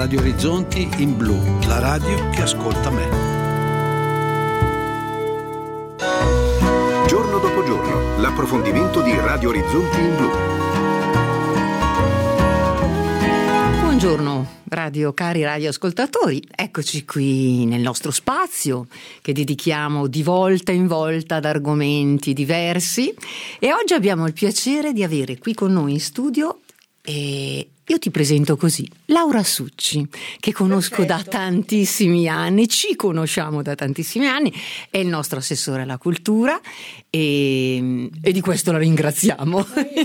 Radio Orizzonti in blu, la radio che ascolta me. Giorno dopo giorno, l'approfondimento di Radio Orizzonti in blu. Buongiorno cari radioascoltatori, eccoci qui nel nostro spazio che dedichiamo di volta in volta ad argomenti diversi, e oggi abbiamo il piacere di avere qui con noi in studio, e io ti presento così, Laura Succi, che conosco da tantissimi anni, ci conosciamo da tantissimi anni, è il nostro assessore alla cultura e di questo la ringraziamo.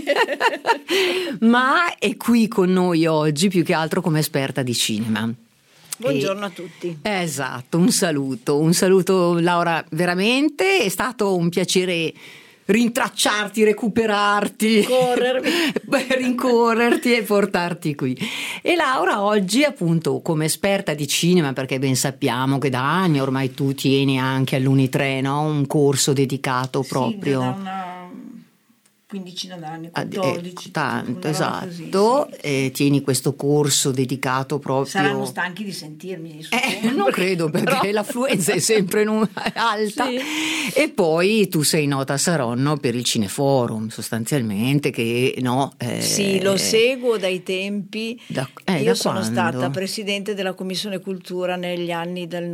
Ma è qui con noi oggi più che altro come esperta di cinema. Buongiorno a tutti. Esatto, un saluto Laura, veramente è stato un piacere rintracciarti, recuperarti, rincorrerti e portarti qui. E Laura oggi, appunto, come esperta di cinema, perché ben sappiamo che da anni ormai tu tieni anche all'Uni3, no? Un corso dedicato proprio. Da una quindicina d'anni, 14. Tanto, esatto. Così, sì. Tieni questo corso dedicato proprio. Saranno stanchi di sentirmi. Non credo, perché l'affluenza è sempre alta. Sì. E poi tu sei nota a Saronno per il Cineforum, sostanzialmente, che no. Sì, lo seguo dai tempi. Io sono quando? stata presidente della Commissione Cultura negli anni del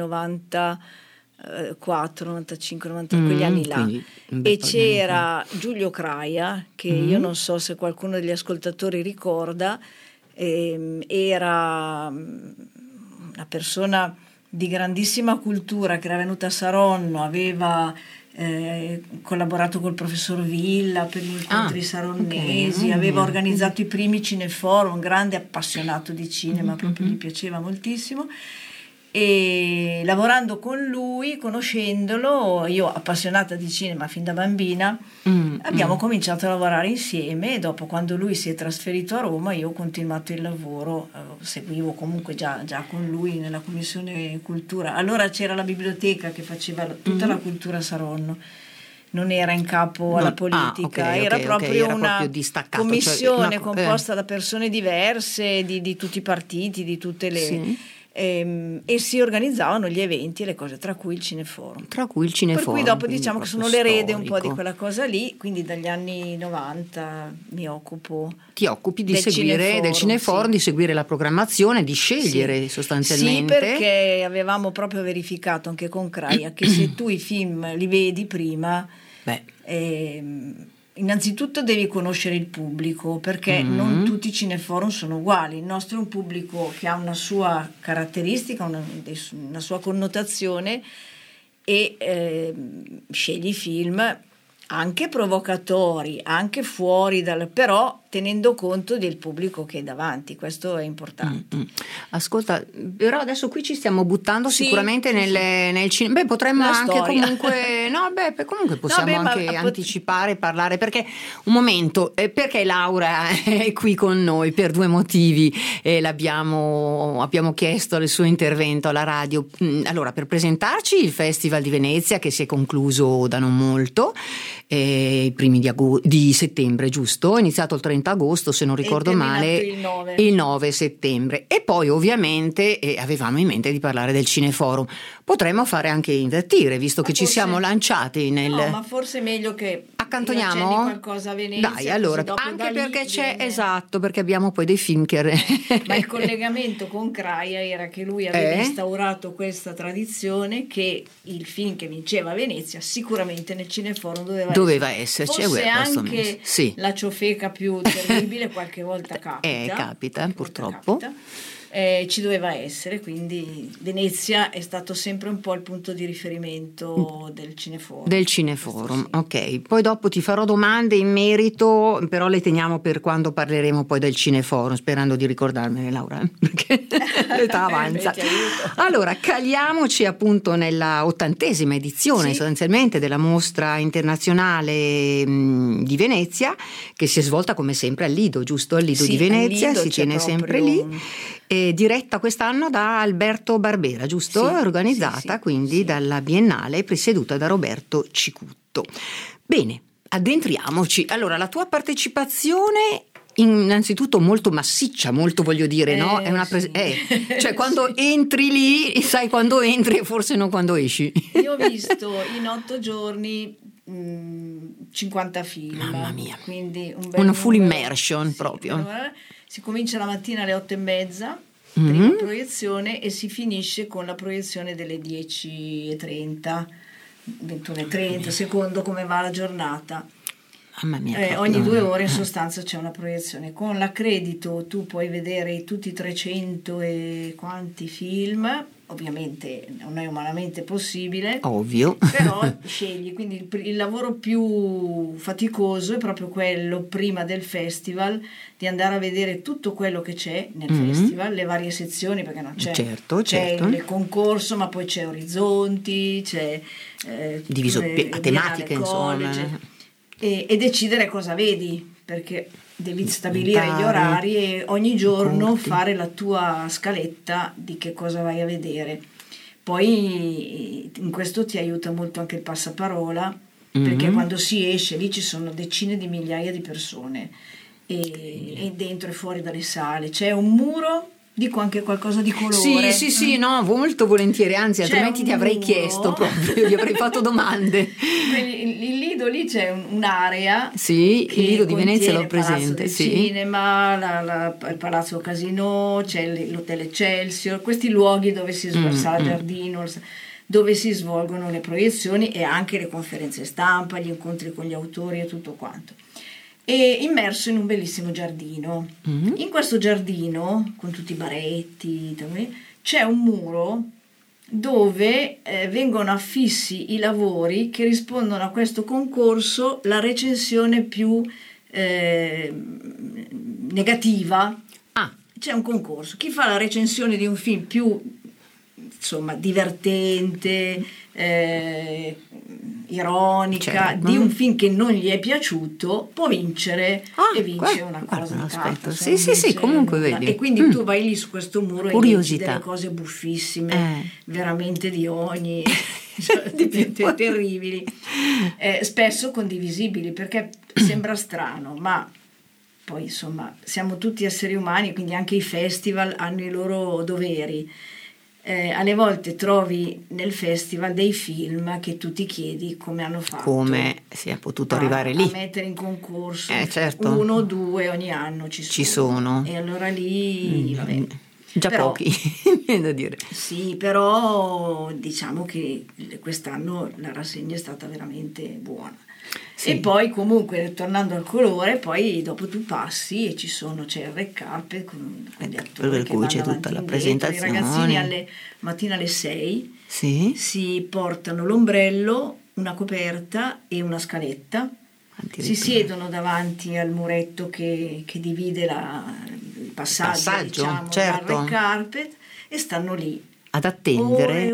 94, 95, 90, quegli anni là, e c'era Giulio Craia, che io non so se qualcuno degli ascoltatori ricorda, era una persona di grandissima cultura che era venuta a Saronno, aveva collaborato col professor Villa per gli incontri saronnesi, aveva organizzato i primi cineforum, un grande appassionato di cinema, proprio gli piaceva moltissimo. E lavorando con lui, conoscendolo, io appassionata di cinema fin da bambina, abbiamo cominciato a lavorare insieme, e dopo, quando lui si è trasferito a Roma, io ho continuato il lavoro, seguivo comunque già con lui nella Commissione Cultura. Allora c'era la biblioteca che faceva tutta la cultura a Saronno, non era in capo alla politica, era proprio una commissione composta da persone diverse, di tutti i partiti, di tutte le... Sì. E si organizzavano gli eventi e le cose, tra cui il Cineforum. Per cui dopo diciamo che sono l'erede un po' di quella cosa lì, quindi dagli anni 90 mi occupo. Ti occupi di seguire del Cineforum, sì. Di seguire la programmazizione, di scegliere sostanzialmente. Sì, perché avevamo proprio verificato anche con Craia che se tu i film li vedi prima, innanzitutto devi conoscere il pubblico, perché non tutti i cineforum sono uguali. Il nostro è un pubblico che ha una sua caratteristica, una sua connotazione, e scegli i film anche provocatori, anche fuori però tenendo conto del pubblico che è davanti. Questo è importante. Ascolta, però adesso qui ci stiamo buttando sicuramente nel cinema. Potremmo anche comunque comunque possiamo anche anticipare, parlare, perché un momento, perché Laura è qui con noi per due motivi, abbiamo chiesto il suo intervento alla radio. Allora, per presentarci il Festival di Venezia, che si è concluso da non molto, i primi di settembre, giusto? È iniziato il 30 agosto, se non ricordo male, il 9 settembre. E poi ovviamente avevamo in mente di parlare del Cineforum. Potremmo fare anche invertire, visto che ci siamo lanciati nel... No, ma forse è meglio che accantoniamo qualcosa a Venezia. Dai, allora, anche perché c'è, esatto, perché abbiamo poi dei film che... Ma il collegamento con Craia era che lui aveva instaurato questa tradizione, che il film che vinceva a Venezia sicuramente nel Cineforum doveva esserci. Forse anche la ciofeca più terribile qualche volta capita, purtroppo. Ci doveva essere, quindi Venezia è stato sempre un po' il punto di riferimento del Cineforum. Ok, poi dopo ti farò domande in merito, però le teniamo per quando parleremo poi del Cineforum, sperando di ricordarmene, Laura, perché l'età avanza. Allora, caliamoci appunto nella 80ª edizione sostanzialmente della mostra internazionale di Venezia, che si è svolta come sempre al Lido, giusto? Al Lido di Venezia, si tiene sempre lì. Diretta quest'anno da Alberto Barbera, giusto? Organizzata quindi dalla Biennale, presieduta da Roberto Cicutto. Bene, addentriamoci. Allora, la tua partecipazione innanzitutto molto massiccia, molto, voglio dire, no? È una cioè quando entri lì, sai quando entri e forse non quando esci. Io ho visto in 8 giorni 50 film. Mamma mia. Quindi una full immersion proprio. Si comincia la mattina alle 8:30, prima proiezione, e si finisce con la proiezione delle 10:30, 21:30, secondo come va la giornata. Mamma mia, ogni 2 ore in sostanza c'è una proiezione. Con l'accredito tu puoi vedere tutti i 300 e quanti film, ovviamente non è umanamente possibile, ovvio, però scegli. Quindi il lavoro più faticoso è proprio quello prima del festival, di andare a vedere tutto quello che c'è nel festival, le varie sezioni, perché non c'è, certo. il concorso, ma poi c'è Orizzonti, c'è diviso a tematiche, insomma, e decidere cosa vedi, perché devi stabilire gli orari e ogni giorno fare la tua scaletta di che cosa vai a vedere. Poi in questo ti aiuta molto anche il passaparola, perché quando si esce lì ci sono decine di migliaia di persone e dentro e fuori dalle sale c'è un muro. Dico anche qualcosa di colore. Sì, no, molto volentieri, anzi, altrimenti ti avrei chiesto proprio, gli avrei fatto domande. Il Lido lì c'è un'area. Sì, il Lido di Venezia l'ho presente. Il cinema, il Palazzo Casino, c'è l'Hotel Excelsior, questi luoghi dove si svolge Sala Giardino, dove si svolgono le proiezioni e anche le conferenze stampa, gli incontri con gli autori e tutto quanto. E immerso in un bellissimo giardino. In questo giardino, con tutti i baretti, c'è un muro dove vengono affissi i lavori che rispondono a questo concorso, la recensione più negativa. C'è un concorso, chi fa la recensione di un film più, insomma, divertente, ironica, di un film che non gli è piaciuto, può vincere e vince una cosa di carta. Sì, comunque vedi. E quindi tu vai lì su questo muro e vedi delle cose buffissime, veramente di ogni terribili, spesso condivisibili, perché sembra strano, ma poi insomma siamo tutti esseri umani, quindi anche i festival hanno i loro doveri. Alle volte trovi nel festival dei film che tu ti chiedi come hanno fatto, come si è potuto arrivare lì a mettere in concorso. Certo. 1 o 2 ogni anno ci sono. E allora lì vabbè, già però, pochi viene da dire. Sì, però diciamo che quest'anno la rassegna è stata veramente buona. Sì. E poi comunque, tornando al colore, poi dopo tu passi e c'è il red carpet con gli attori per cui c'è tutta la presentazione. I ragazzini mattina alle 6 si portano l'ombrello, una coperta e una scaletta, si siedono davanti al muretto che divide il passaggio diciamo, dal red carpet, e stanno lì ad attendere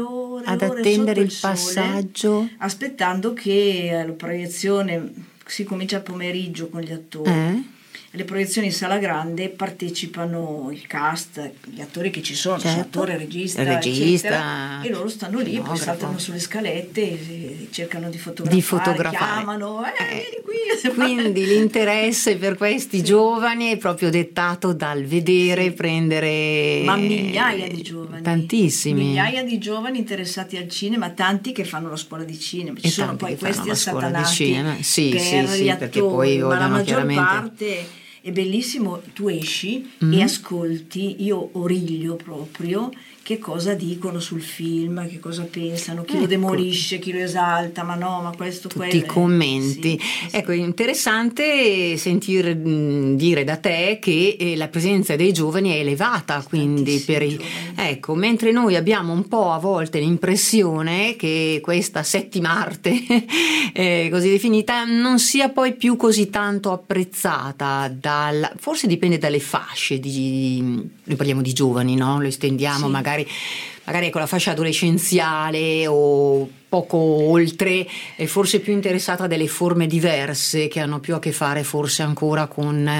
ore il passaggio, aspettando che la proiezione si comincia al pomeriggio con gli attori. Le proiezioni in sala grande partecipano il cast, gli attori che ci sono, attore, regista, eccetera, e loro stanno lì, poi saltano sulle scalette e cercano di fotografare. Chiamano, vieni qui. Quindi l'interesse per questi giovani è proprio dettato dal vedere, prendere. Ma migliaia di giovani, tantissimi, migliaia di giovani interessati al cinema, tanti che fanno la scuola di cinema, ci sono poi questi assatanati per gli attori, ma la maggior parte è bellissimo. Tu esci e ascolti, io origlio proprio che cosa dicono sul film, che cosa pensano, chi lo demolisce, chi lo esalta, ma no, ma questo, tutti i commenti. Ecco, è interessante sentire dire da te che la presenza dei giovani è elevata, quindi ecco, mentre noi abbiamo un po' a volte l'impressione che questa settima arte così definita non sia poi più così tanto apprezzata forse dipende dalle fasce noi parliamo di giovani, no? Lo estendiamo magari ecco la fascia adolescenziale o poco oltre, è forse più interessata a delle forme diverse che hanno più a che fare forse ancora con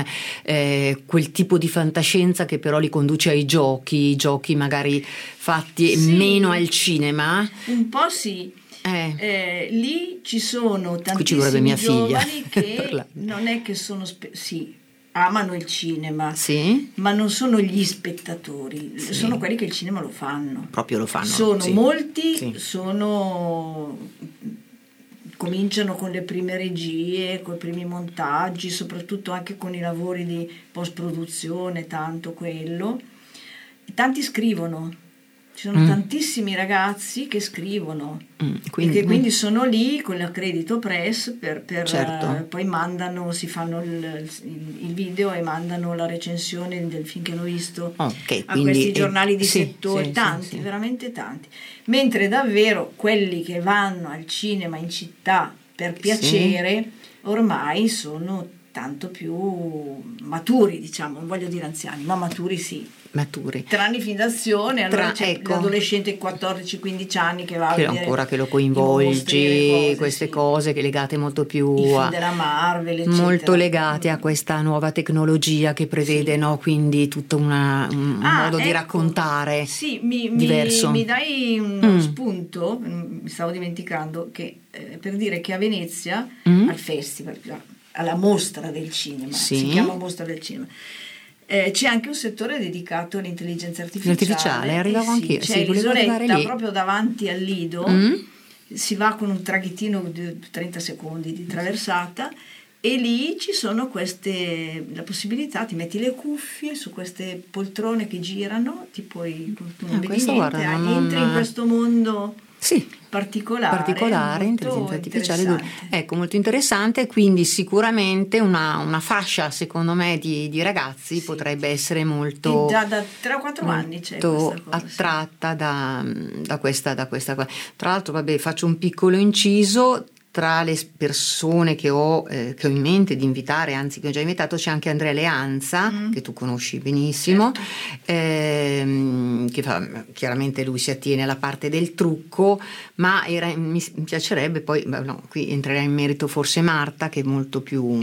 quel tipo di fantascienza che però li conduce ai giochi magari fatti meno al cinema. Un po' sì. Lì ci sono tantissimi giovani che non è che sono amano il cinema, sì, ma non sono gli spettatori, sì, sono quelli che il cinema lo fanno. Proprio lo fanno. Sono sì, molti, sì. Cominciano con le prime regie, con i primi montaggi, soprattutto anche con i lavori di post-produzione, tanto quello. E tanti scrivono. Ci sono tantissimi ragazzi che scrivono e che quindi sono lì con l'accredito press per certo. Poi si fanno il video e mandano la recensione del film che hanno visto a questi giornali di settore, sì, tanti, sì. veramente tanti. Mentre davvero quelli che vanno al cinema in città per piacere, sì, ormai sono tanto più maturi, diciamo, non voglio dire anziani, ma maturi sì. Maturi. Tranne i film d'azione, allora c'è l'adolescente di 14-15 anni che va a vedere ancora che lo coinvolgi, queste sì, cose che legate molto più i film della Marvel, eccetera. Molto legate a questa nuova tecnologia che prevede, sì, no? Quindi tutto un modo di raccontare diverso. Mi dai uno spunto, mi stavo dimenticando, che per dire che a Venezia al festival, alla mostra del cinema, sì, si chiama mostra del cinema, c'è anche un settore dedicato all'intelligenza artificiale. Arrivavo anch'io. C'è l'isoletta proprio davanti al Lido, si va con un traghettino di 30 secondi di traversata e lì ci sono la possibilità, ti metti le cuffie su queste poltrone che girano, tu non vedi niente, entri in questo mondo. Sì, particolare, intelligenza artificiale. Ecco, molto interessante, quindi sicuramente una fascia, secondo me, di ragazzi, sì, potrebbe essere molto già da 3 o 4 anni c'è questa cosa, attratta da questa. Tra l'altro, vabbè, faccio un piccolo inciso. Tra le persone che ho in mente di invitare, anzi che ho già invitato, c'è anche Andrea Leanza, che tu conosci benissimo, certo, che chiaramente lui si attiene alla parte del trucco, ma mi piacerebbe poi, qui entrerà in merito forse Marta, che è molto più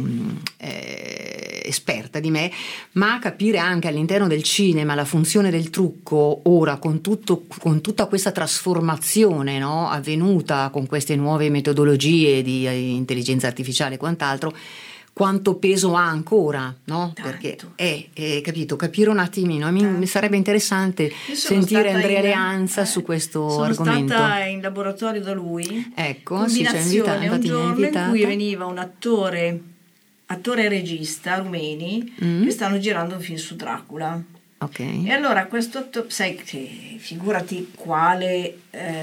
esperta di me, ma capire anche all'interno del cinema la funzione del trucco ora con tutta questa trasformazione, no, avvenuta con queste nuove metodologie di intelligenza artificiale e quant'altro, quanto peso ha ancora, no? Tanto. Perché capito, capire un attimino, mi sarebbe interessante sentire Andrea Leanza su questo argomento. Sono stata in laboratorio da lui, ecco, sì, c'è invitata, un giorno in cui veniva un attore e regista rumeni che stanno girando un film su Dracula. Okay. E allora questo attore, sai che figurati quale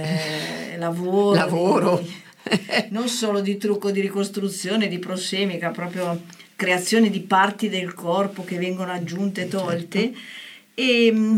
lavoro. Non solo di trucco, di ricostruzione, di prossemica, proprio creazione di parti del corpo che vengono aggiunte, tolte, certo. E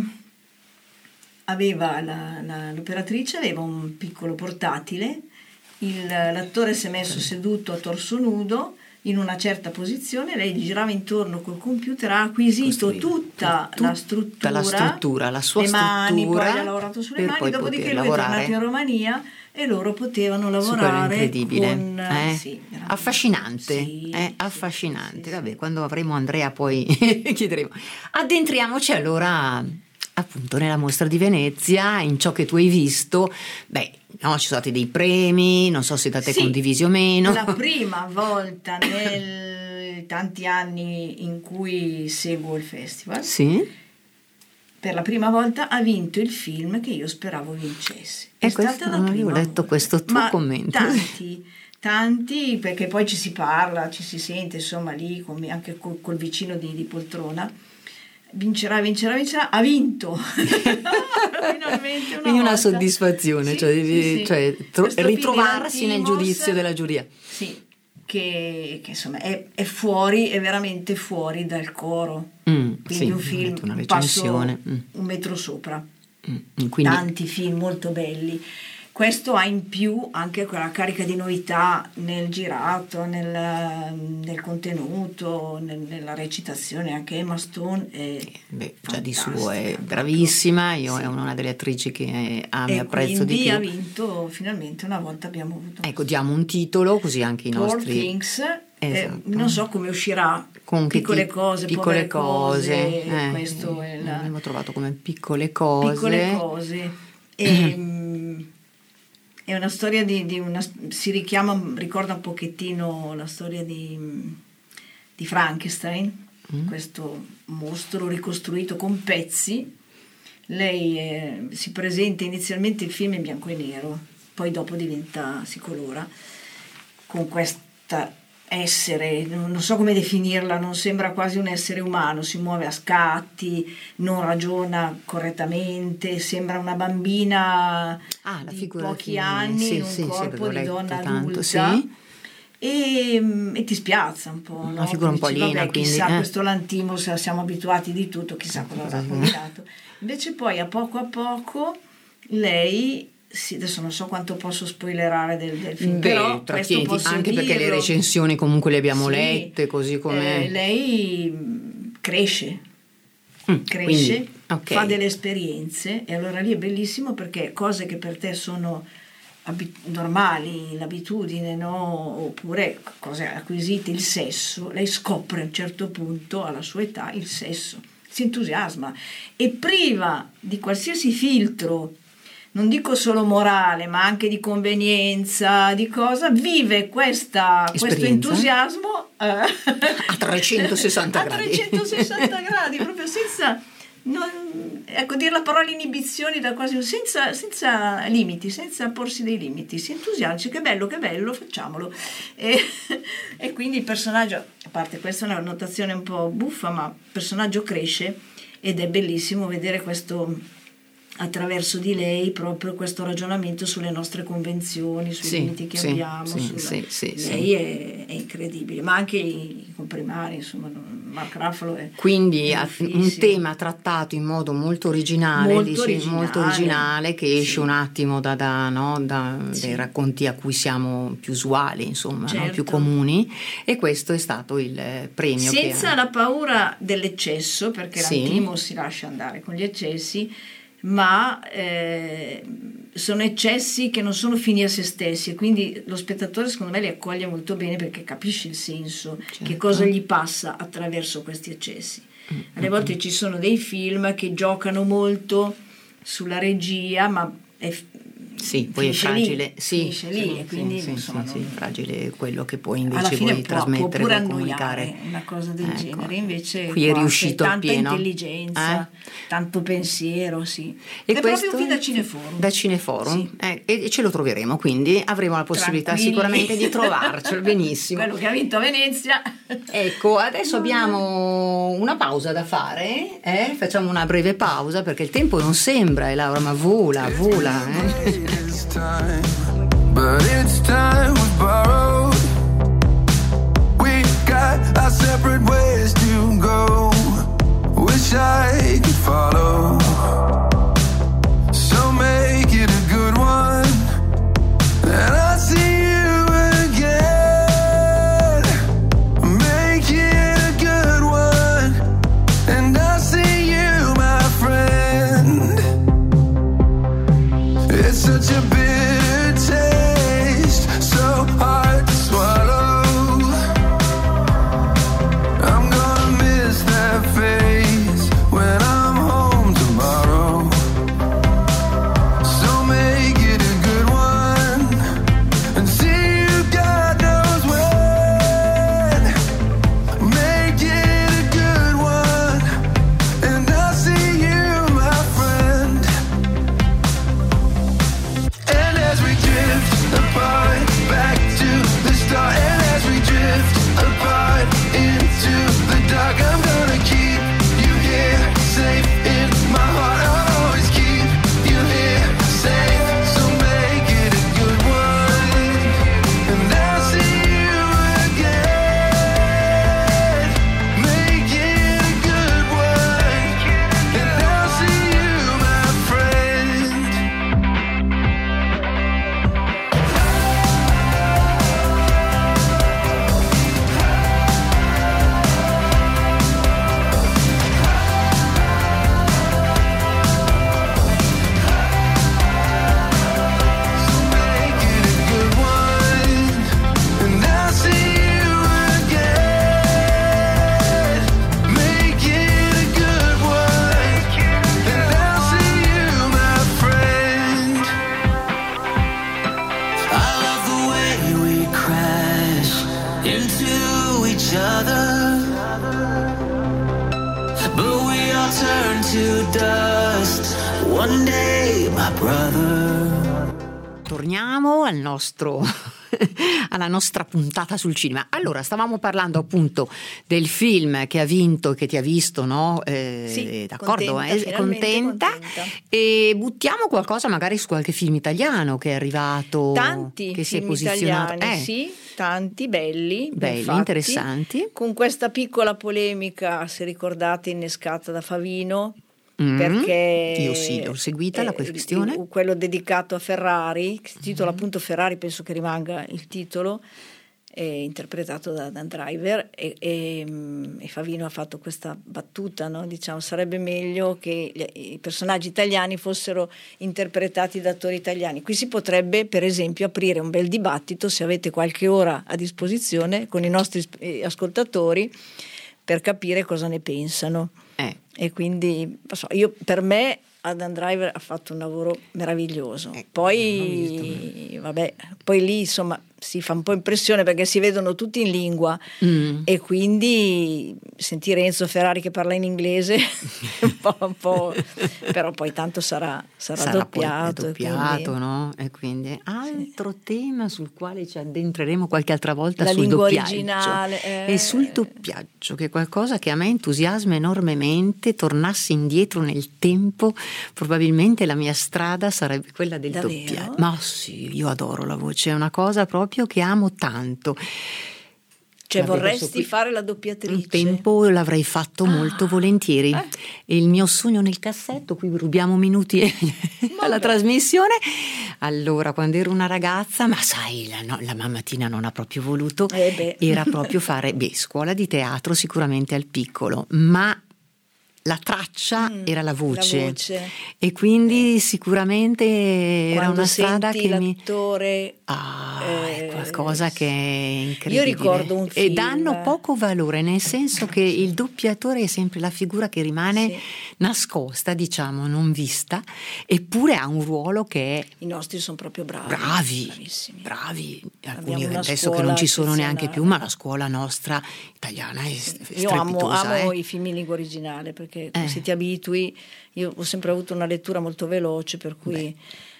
l'operatrice aveva un piccolo portatile, l'attore si è messo seduto a torso nudo in una certa posizione, lei girava intorno col computer, ha acquisito tutta la struttura, la sua le mani, struttura, poi ha lavorato sulle mani, dopodiché lui è tornato in Romania e loro potevano lavorare. Incredibile, sì, affascinante, affascinante. Sì. Vabbè, quando avremo Andrea poi chiederemo. Addentriamoci allora appunto nella mostra di Venezia, in ciò che tu hai visto. Ci sono stati dei premi, non so se da te condivisi o meno. La prima volta nei tanti anni in cui seguo il festival, sì, per la prima volta ha vinto il film che io speravo vincesse. È stata la prima. Ho letto questo tuo commento. Tanti, perché poi ci si parla, ci si sente, insomma, lì anche col vicino di poltrona. Vincerà, ha vinto. Finalmente una soddisfazione, sì, cioè ritrovarsi nel giudizio della giuria. Sì, che insomma è fuori, è veramente fuori dal coro. Quindi un film, un passo un metro sopra. Quindi, tanti film molto belli. Questo ha in più anche quella carica di novità nel girato, nel contenuto, nella recitazione. Anche Emma Stone è già di suo è bravissima, io è una delle attrici che amo e apprezzo di più. E quindi ha vinto finalmente, una volta abbiamo avuto. Ecco, diamo un titolo così anche i nostri. Poor Things, esatto. Non so come uscirà. Con piccole cose. Questo l'abbiamo trovato come piccole cose. È una storia ricorda un pochettino la storia di Frankenstein, questo mostro ricostruito con pezzi. Lei si presenta inizialmente, il film in bianco e nero, poi dopo si colora, con questa essere, non so come definirla, non sembra quasi un essere umano, si muove a scatti, non ragiona correttamente, sembra una bambina di pochi anni in un corpo di donna adulta. Sì. E ti spiazza un po', una figura un po' aliena, chissà questo Lanthimos, siamo abituati di tutto, chissà cosa avrà combinato. Invece poi a poco lei adesso non so quanto posso spoilerare del film, però questo posso anche dirlo, perché le recensioni comunque le abbiamo lette, così come lei cresce, quindi, fa delle esperienze, e allora lì è bellissimo, perché cose che per te sono normali, l'abitudine, no? Oppure cose acquisite, il sesso, lei scopre a un certo punto alla sua età il sesso, si entusiasma e priva di qualsiasi filtro, non dico solo morale, ma anche di convenienza, di cosa, vive questo entusiasmo a 360 gradi. A 360 gradi, proprio senza, dire la parola inibizioni, senza limiti, senza porsi dei limiti. Si entusiasma, dice che bello, facciamolo. E quindi il personaggio, a parte questa è una notazione un po' buffa, ma il personaggio cresce, ed è bellissimo vedere questo, attraverso di lei, proprio questo ragionamento sulle nostre convenzioni, sui limiti che abbiamo. Lei è incredibile, ma anche i comprimari, insomma, Mark Ruffalo è quindi un tema trattato in modo molto originale, molto originale, che esce un attimo dai racconti a cui siamo più usuali, insomma, certo, più comuni, e questo è stato il premio. Senza la paura dell'eccesso, perché Lanthimos si lascia andare con gli eccessi, ma sono eccessi che non sono fini a se stessi, e quindi lo spettatore secondo me li accoglie molto bene, perché capisce il senso, che cosa gli passa attraverso questi eccessi. Alle volte ci sono dei film che giocano molto sulla regia, ma poi è fragile, e quindi fragile quello che poi invece vuoi trasmettere, può pure vuoi comunicare, una cosa del genere. Invece qui è riuscito tanta appieno, intelligenza, tanto pensiero, e è proprio qui da Cineforum, e ce lo troveremo, quindi avremo la possibilità sicuramente di trovarcelo. Benissimo, quello che ha vinto a Venezia. Ecco, adesso abbiamo una pausa da fare, facciamo una breve pausa, perché il tempo non sembra, Laura, ma vola. It's time, but it's time we borrowed. We got our separate ways to go. Wish I could follow. So make it a good one, and I'll see you again. Make it a good one, and I'll see you, my friend. It's such a bitter taste, so hard to swallow. I'm gonna miss that face when I'm home to dust one day, my brother. Torniamo al nostro alla nostra puntata sul cinema. Allora, stavamo parlando appunto del film che ha vinto, che ti ha visto, no? Sì, d'accordo, contenta. E buttiamo qualcosa magari su qualche film italiano che è arrivato, tanti che si è film posizionato. italiani, sì, tanti belli, fatti, interessanti. Con questa piccola polemica, se ricordate, innescata da Favino. Perché io sì, l'ho seguita la questione, quello dedicato a Ferrari, che si intitola appunto Ferrari, penso che rimanga il titolo, interpretato da Dan Driver, e Favino ha fatto questa battuta, no? Diciamo, sarebbe meglio che i personaggi italiani fossero interpretati da attori italiani. Qui si potrebbe per esempio aprire un bel dibattito, se avete qualche ora a disposizione, con i nostri ascoltatori, per capire cosa ne pensano. E quindi per me Adam Driver ha fatto un lavoro meraviglioso. Poi lì insomma si fa un po' impressione perché si vedono tutti in lingua e quindi sentire Enzo Ferrari che parla in inglese un po', però poi tanto sarà doppiato, quindi, no? E quindi altro tema sul quale ci addentreremo qualche altra volta, la sul lingua doppiaggio originale e sul doppiaggio, che è qualcosa che a me entusiasma enormemente. Tornassi indietro nel tempo, probabilmente la mia strada sarebbe quella del doppiaggio. Ma sì, io adoro la voce, è una cosa proprio che amo tanto. Cioè vorresti fare la doppiatrice? Un tempo l'avrei fatto molto volentieri. E il mio sogno nel cassetto, qui rubiamo minuti alla trasmissione. Allora, quando ero una ragazza, ma sai, la mammatina non ha proprio voluto, era proprio fare scuola di teatro sicuramente al piccolo, ma la traccia era la voce. E quindi sicuramente era una strada che l'attore è qualcosa che è incredibile. Io ricordo un film e danno poco valore, nel senso che il doppiatore è sempre la figura che rimane nascosta, diciamo, non vista, eppure ha un ruolo che è... I nostri sono proprio bravissimi. Alcuni adesso che non ci sono neanche più, ma la scuola nostra italiana è strepitosa. Io amo i film in lingua originale, perché se ti abitui, io ho sempre avuto una lettura molto veloce, per cui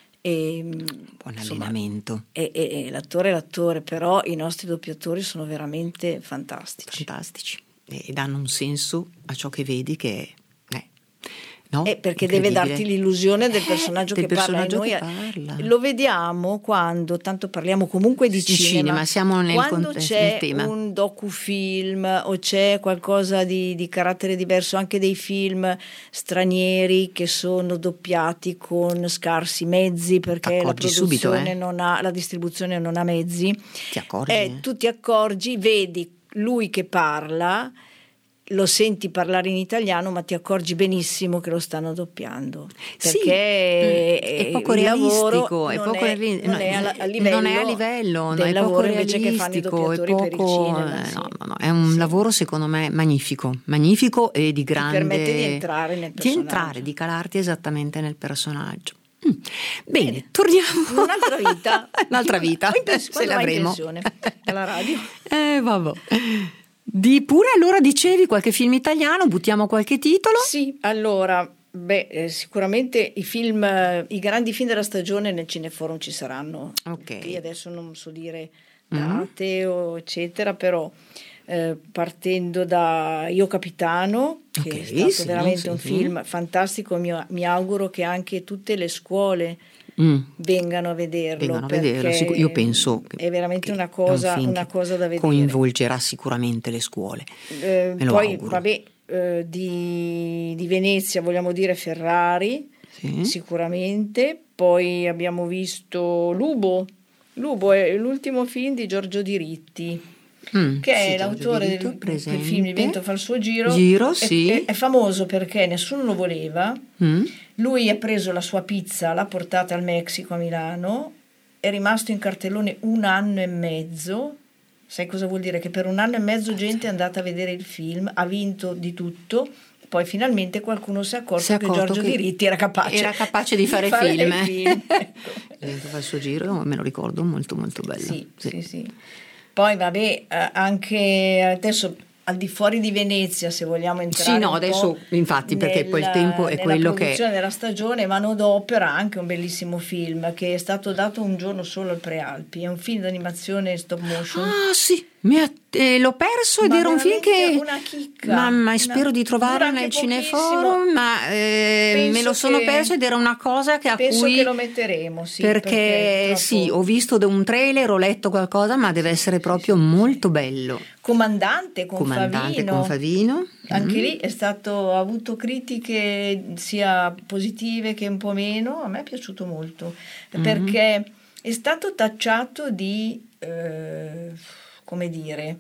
buon allenamento. E l'attore, però i nostri doppiatori sono veramente fantastici e danno un senso a ciò che vedi che no? Perché deve darti l'illusione del personaggio che parla, e noi lo vediamo quando tanto parliamo comunque di cinema, siamo nel quando contesto, c'è tema. Un docufilm o c'è qualcosa di carattere diverso, anche dei film stranieri che sono doppiati con scarsi mezzi, perché la produzione non ha, la distribuzione non ha mezzi, ti accorgi? Tu ti accorgi, vedi lui che parla, lo senti parlare in italiano, ma ti accorgi benissimo che lo stanno doppiando, perché è poco realistico, non è a livello del lavoro invece che fanno i doppiatori per il cinema. No, è un lavoro secondo me magnifico e di grande, ti permette di entrare nel personaggio, di calarti esattamente nel personaggio. Bene, torniamo un'altra vita se l'avremo alla radio. Vabbè. Pure allora dicevi qualche film italiano, buttiamo qualche titolo? Sì, allora sicuramente i grandi film della stagione nel Cineforum ci saranno. Qui adesso non so dire date o eccetera, però partendo da Io Capitano, che è stato veramente un film fantastico, mi auguro che anche tutte le scuole vengano a vederlo, perché io penso è veramente una cosa da vedere. Coinvolgerà sicuramente le scuole. Poi di Venezia vogliamo dire Ferrari, sicuramente. Poi abbiamo visto Lubo è l'ultimo film di Giorgio Diritti, che è l'autore del film Il vento fa il suo giro. È famoso perché nessuno lo voleva. Lui ha preso la sua pizza, l'ha portata al Messico, a Milano, è rimasto in cartellone 1 anno e mezzo. Sai cosa vuol dire? Che per 1 anno e mezzo gente è andata a vedere il film, ha vinto di tutto. Poi finalmente qualcuno si è accorto che Giorgio Diritti era capace di fare film. Ecco. Fa il suo giro, me lo ricordo, molto molto bello. Sì. Poi anche adesso al di fuori di Venezia, se vogliamo entrare. Sì, no, adesso infatti, perché poi il tempo è quello che... Nella produzione della stagione, Manodopera, anche un bellissimo film che è stato dato un giorno solo al Prealpi, è un film d'animazione stop motion. Ah sì, l'ho perso ed era un film che... una chicca. Ma spero di trovarlo nel Cineforum, ma me lo sono perso ed era una cosa che penso che lo metteremo, sì. Perché troppo... sì, ho visto un trailer, ho letto qualcosa, ma deve essere proprio molto bello. Comandante con Favino. Anche lì ha avuto critiche sia positive che un po' meno. A me è piaciuto molto perché è stato tacciato di come dire,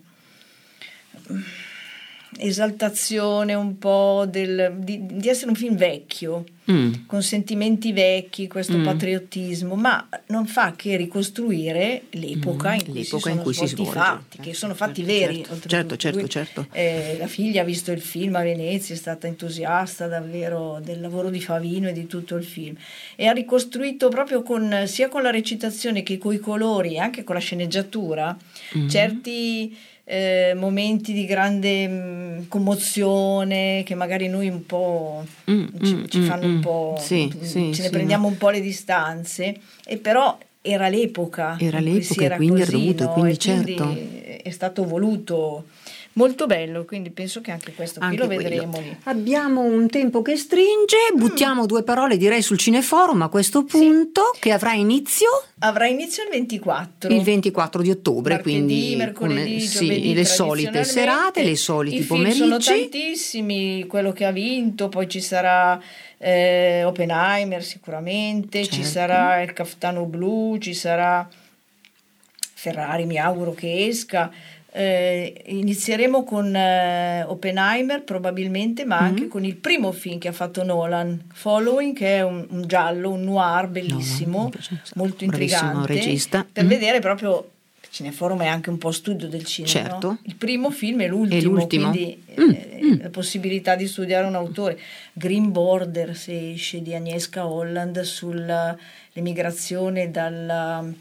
esaltazione un po' di essere un film vecchio, con sentimenti vecchi, questo patriottismo, ma non fa che ricostruire l'epoca in cui si svolge, fatti, che sono fatti veri. Certo. La figlia ha visto il film a Venezia, è stata entusiasta davvero del lavoro di Favino e di tutto il film, e ha ricostruito proprio sia con la recitazione che coi colori e anche con la sceneggiatura certi momenti di grande commozione che magari noi un po' ci fanno un po', ce ne prendiamo un po' le distanze, e però era l'epoca e quindi era dovuto, quindi certo è stato voluto. Molto bello, quindi penso che anche questo qui lo vedremo lì. Abbiamo un tempo che stringe, buttiamo due parole direi sul Cineforum a questo punto, che avrà inizio? Avrà inizio il 24. Il 24 di ottobre, martedì, quindi mercoledì, giovedì, le solite serate, le soliti pomeriggi. Sono tantissimi, quello che ha vinto, poi ci sarà Oppenheimer sicuramente, certo. Ci sarà il Caftano Blu, ci sarà Ferrari, mi auguro che esca. Inizieremo con Oppenheimer probabilmente, ma anche con il primo film che ha fatto Nolan, Following, che è un giallo, un noir bellissimo, molto intrigante, regista. Per vedere proprio. Il Cineforum è anche un po' studio del cinema, certo. No? Il primo film è l'ultimo. Quindi la possibilità di studiare un autore. Green Border, se esce, di Agnieszka Holland, sull'emigrazione dal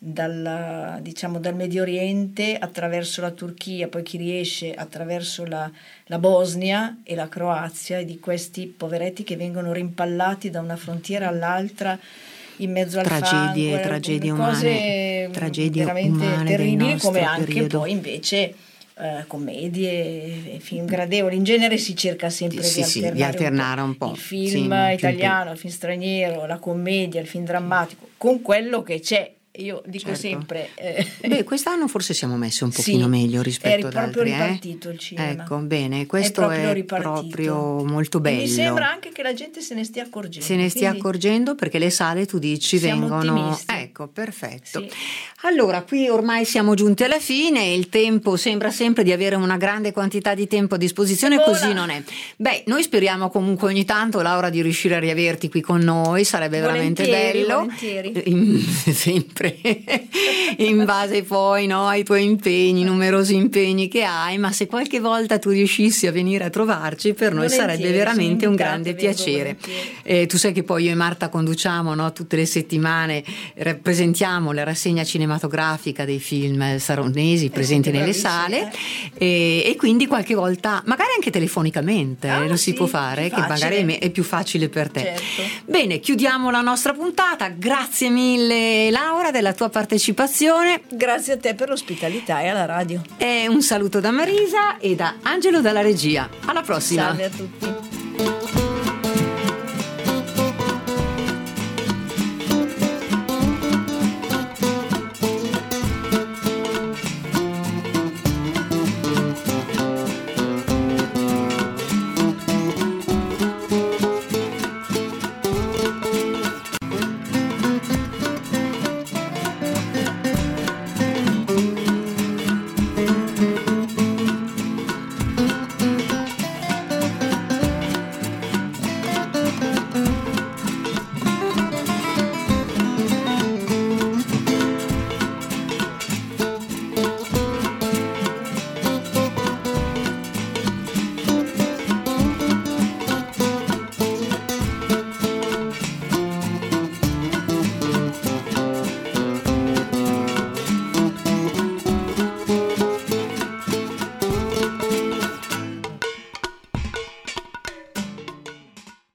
Medio Oriente attraverso la Turchia, poi chi riesce attraverso la Bosnia e la Croazia, e di questi poveretti che vengono rimpallati da una frontiera all'altra in mezzo al fango, tragedie umane, tragedie veramente umane terribili, come anche periodo. Poi invece commedie, film gradevoli. In genere si cerca sempre di alternare un po'. Il film italiano, il film straniero, la commedia, il film drammatico, con quello che c'è. Io dico sempre quest'anno forse siamo messi un pochino meglio rispetto ad altri. È proprio ripartito il cinema. Ecco, bene, questo è proprio molto bello. E mi sembra anche che la gente se ne stia accorgendo. Perché le sale, tu dici, vengono ottimisti. Ecco, perfetto. Sì. Allora, qui ormai siamo giunti alla fine, il tempo sembra sempre di avere una grande quantità di tempo a disposizione, così non è. Noi speriamo comunque ogni tanto, Laura, di riuscire a riaverti qui con noi, sarebbe veramente bello. Sempre in base poi ai tuoi impegni, numerosi impegni che hai, ma se qualche volta tu riuscissi a venire a trovarci, per noi sarebbe veramente un grande piacere. Tu sai che poi io e Marta conduciamo tutte le settimane, rappresentiamo la rassegna cinematografica dei film saronesi presenti nelle sale, e quindi qualche volta magari anche telefonicamente lo si può fare, che magari è più facile per te. Certo. Bene, chiudiamo la nostra puntata. Grazie mille Laura della tua partecipazione. Grazie a te per l'ospitalità e alla radio. E un saluto da Marisa e da Angelo dalla regia. Alla prossima. Salve a tutti.